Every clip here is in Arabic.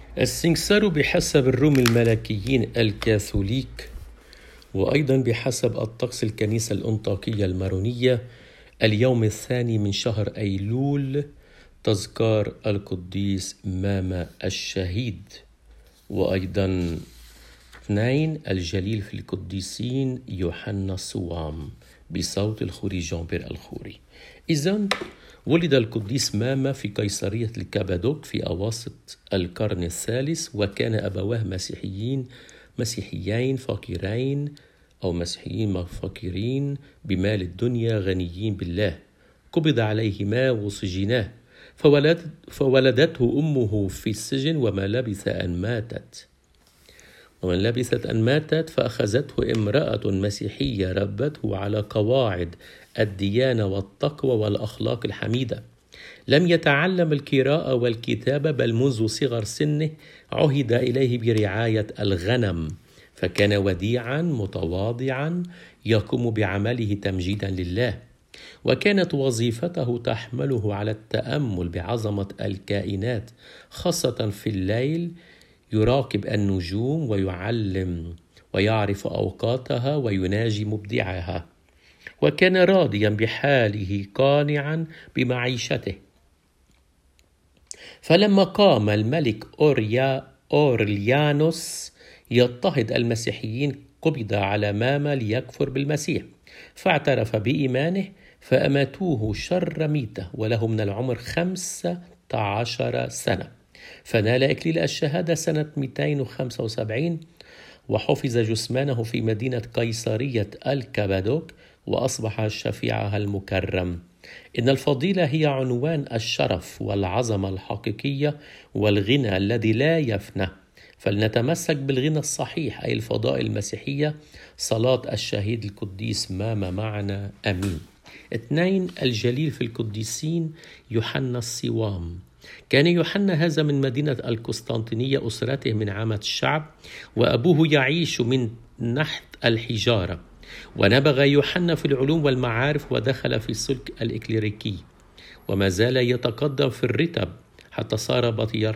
السنكسار بحسب الروم الملكيين الكاثوليك، وأيضا بحسب الطقس الكنيسة الأنطاكية المارونية، اليوم الثاني من شهر أيلول، تذكار القديس ماما الشهيد. وأيضا 2 الجليل في القديسين يوحنا الصوام بصوت الخوري جامبر الخوري. إذن ولد القديس ماما في قيصرية الكابادوك في أواسط القرن الثالث، وكان أبواه مسيحيين فقيرين أو مسيحيين فقيرين بمال الدنيا غنيين بالله، قبض عليهما وسجناه، فولدته أمه في السجن وما لبثت أن ماتت فأخذته امرأة مسيحية ربته على قواعد الديانة والتقوى والأخلاق الحميدة. لم يتعلم القراءة والكتابة، بل منذ صغر سنه عهد إليه برعاية الغنم، فكان وديعا متواضعا يقوم بعمله تمجيدا لله، وكانت وظيفته تحمله على التأمل بعظمة الكائنات، خاصة في الليل يراقب النجوم ويعلم ويعرف أوقاتها ويناجي مبدعها، وكان راضيا بحاله قانعا بمعيشته. فلما قام الملك أورليانوس يضطهد المسيحيين قبض على ماما ليكفر بالمسيح، فاعترف بإيمانه فأماتوه شر ميتة وله من العمر 15 سنة، فنال إكليل الشهادة سنة 275، وحفظ جثمانه في مدينة قيصرية الكابادوك وأصبح شفيعها المكرم. إن الفضيلة هي عنوان الشرف والعظمة الحقيقية والغنى الذي لا يفنى، فلنتمسك بالغنى الصحيح أي الفضائل المسيحية. صلاة الشهيد القديس ماما معنا، أمين. 2 الجليل في القديسين يوحنا الصوام. كان يوحنا هذا من مدينة القسطنطينية، أسرته من عامة الشعب، وأبوه يعيش من نحت الحجارة. ونبغ يوحنا في العلوم والمعارف ودخل في السلك الإكليريكي، وما زال يتقدم في الرتب حتى صار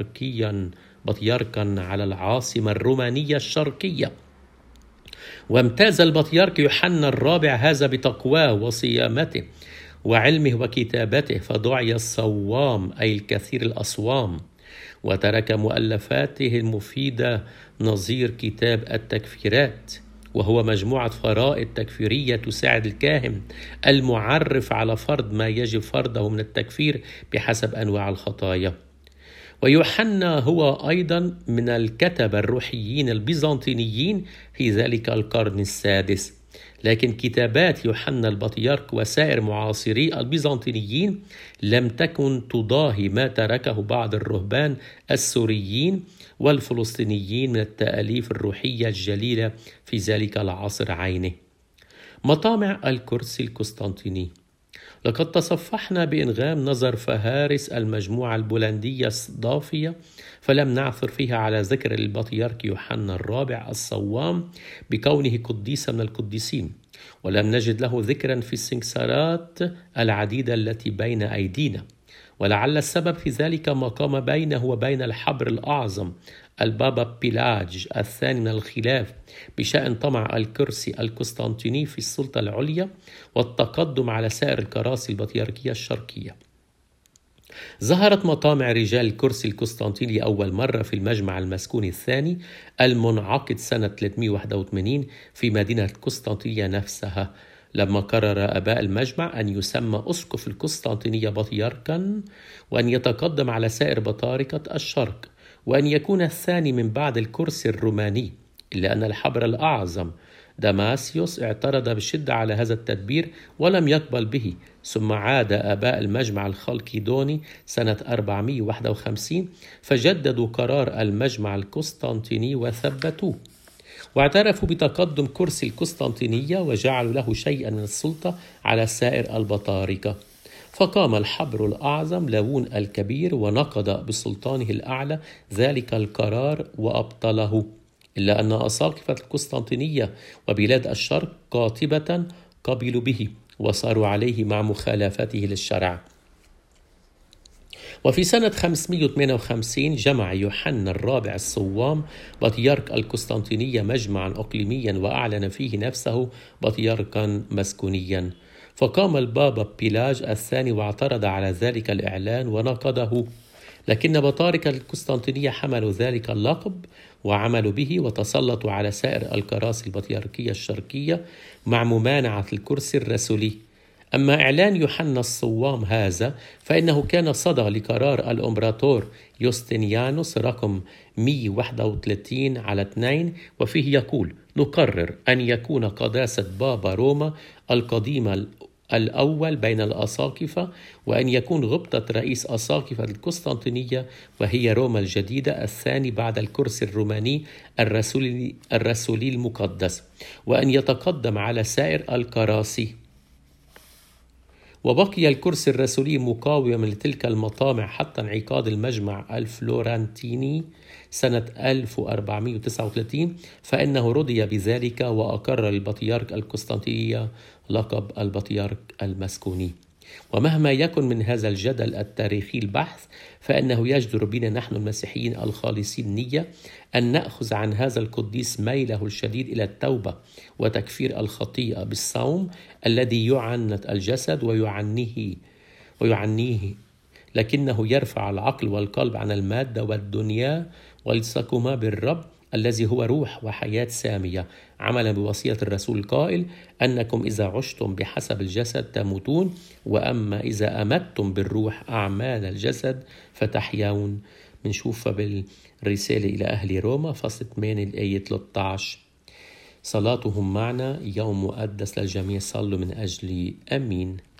بطياركا على العاصمة الرومانية الشرقية. وامتاز البطيارك يوحنا الرابع هذا بتقواه وصيامته وعلمه وكتابته، فدعي الصوام أي الكثير الأصوام، وترك مؤلفاته المفيدة نظير كتاب التكفيرات، وهو مجموعة فرائض تكفيرية تساعد الكاهن المعرف على فرض ما يجب فرضه من التكفير بحسب أنواع الخطايا. ويوحنا هو أيضا من الكتبة الروحيين البيزنطينيين في ذلك القرن السادس، لكن كتابات يوحنا البطيارك وسائر معاصري البيزنطينيين لم تكن تضاهي ما تركه بعض الرهبان السوريين والفلسطينيين من التأليف الروحية الجليلة في ذلك العصر عينه. مطامع الكرسي القسطنطيني. لقد تصفحنا بإنغام نظر فهارس المجموعة البولندية الضافية، فلم نعثر فيها على ذكر البطيارك يوحنا الرابع الصوام بكونه قديسا من القديسين، ولم نجد له ذكرا في السنكسارات العديدة التي بين أيدينا، ولعل السبب في ذلك ما قام بينه وبين الحبر الأعظم البابا بيلاج الثاني من الخلاف بشأن طمع الكرسي القسطنطيني في السلطة العليا والتقدم على سائر الكراسي البطياركية الشرقية. ظهرت مطامع رجال الكرسي القسطنطيني أول مرة في المجمع المسكوني الثاني المنعقد سنة 381 في مدينة القسطنطينية نفسها، لما قرر آباء المجمع أن يسمى أسقف القسطنطينية بطياركا، وأن يتقدم على سائر بطاركة الشرق، وأن يكون الثاني من بعد الكرسي الروماني، إلا أن الحبر الأعظم داماسيوس اعترض بشدة على هذا التدبير ولم يقبل به، ثم عاد آباء المجمع الخلقيدوني سنة 451 فجددوا قرار المجمع القسطنطيني وثبتوه، واعترفوا بتقدم كرسي القسطنطينية وجعلوا له شيئا من السلطة على سائر البطاركة. فقام الحبر الأعظم لاون الكبير ونقض بسلطانه الأعلى ذلك القرار وأبطله، إلا أن أساقفة القسطنطينية وبلاد الشرق قاطبة قبلوا به وصاروا عليه مع مخالفته للشرع. وفي سنة 558 جمع يوحنا الرابع الصوام بطيرك القسطنطينية مجمعا إقليميا وأعلن فيه نفسه بطيركا مسكونيا، فقام البابا بيلاج الثاني واعترض على ذلك الإعلان ونقضه، لكن بطاركة القسطنطينية حملوا ذلك اللقب وعملوا به وتسلطوا على سائر الكراسي البطيركية الشرقية مع ممانعة الكرسي الرسولي. أما إعلان يوحنا الصوام هذا فإنه كان صدى لقرار الإمبراطور يوستنيانوس رقم 131/2، وفيه يقول: نقرر أن يكون قداسة بابا روما القديمة الأول بين الأساقفة، وأن يكون غبطة رئيس أساقفة القسطنطينية وهي روما الجديدة الثاني بعد الكرسي الروماني الرسولي المقدس، وأن يتقدم على سائر الكراسي. وبقي الكرسي الرسولي مقاوما لتلك المطامع حتى انعقاد المجمع الفلورنتيني سنة 1439، فإنه رضي بذلك وأقر البطيرك القسطنطينية لقب البطيرك المسكوني. ومهما يكن من هذا الجدل التاريخي البحث، فإنه يجدر بنا نحن المسيحيين الخالصين النية أن نأخذ عن هذا القديس ميله الشديد إلى التوبة وتكفير الخطيئة بالصوم الذي يعنت الجسد ويعنيه، لكنه يرفع العقل والقلب عن المادة والدنيا ويلصقهما بالرب الذي هو روح وحياة سامية، عملا بوصية الرسول القائل: أنكم إذا عشتم بحسب الجسد تموتون، وأما إذا أمتم بالروح أعمال الجسد فتحيون. بنشوفها بالرسالة إلى أهل روما فصل 8 الآية 13. صلاتهم معنا. يوم مقدس للجميع، صلوا من أجلي. أمين.